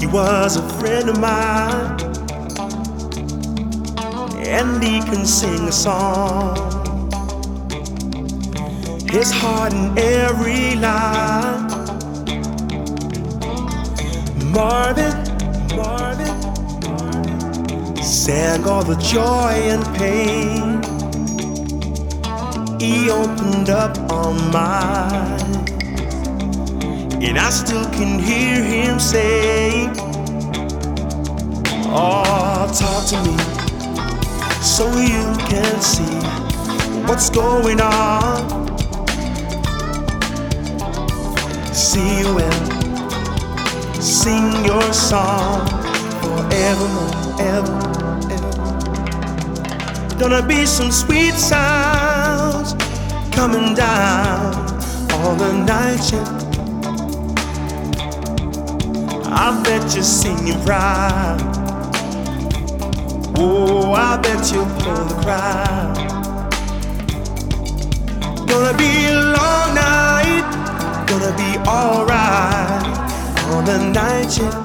was a friend of mine, and he can sing a song. His heart in every line. Marvin sang all the joy and pain. He opened up our minds, and I still can hear him say, oh, talk to me so you can see what's going on. See you and sing your song forevermore, ever. Gonna be some sweet sounds coming down on the night shift. I bet you're singing proud. Oh, I bet you'll pull the crowd. Gonna be a long night, gonna be alright on the night shift.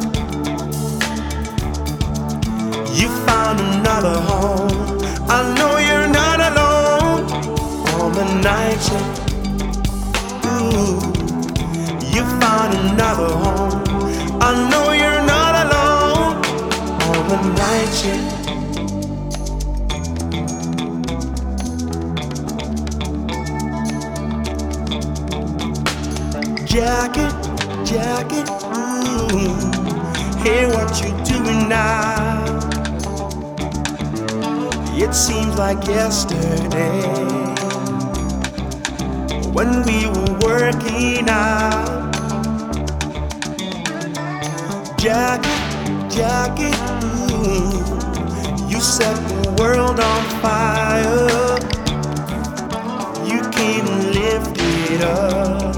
You found another home. I know you're not alone on the night shift. Ooh, you found another home. I know you're not alone on the night shift. Jacket, ooh, hear what you're doing now. It seems like yesterday when we were working out. Jacket, ooh, you set the world on fire. You came and lifted up.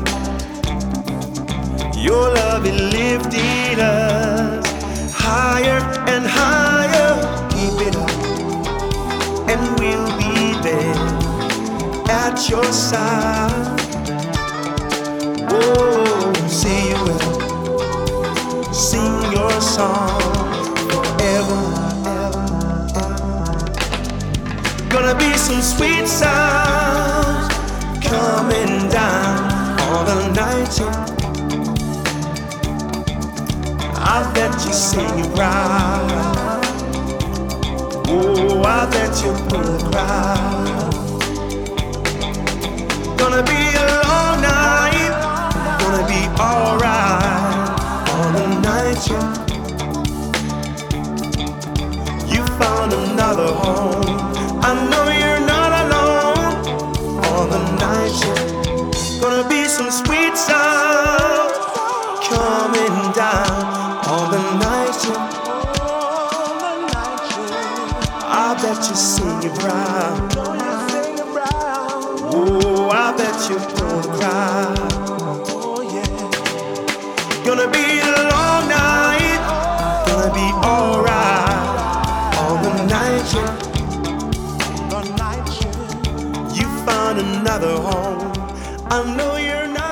Your love, it lifted us higher and higher. Keep it up, and we'll be there at your side. Oh, see you will sing your song forever, ever. Gonna be some sweet sounds coming down on the night shift. I bet you sing it proud. Oh, I bet you pull the crowd. Gonna be a long night, gonna be alright on the night shift. You found another home. I know you're not alone on the night shift. Gonna be some sweet sound coming down on the night shift. I bet you sing it proud. Oh, I bet you pull the crowd. Gonna be a long night, gonna be alright on the night shift. You found another home. I know you're not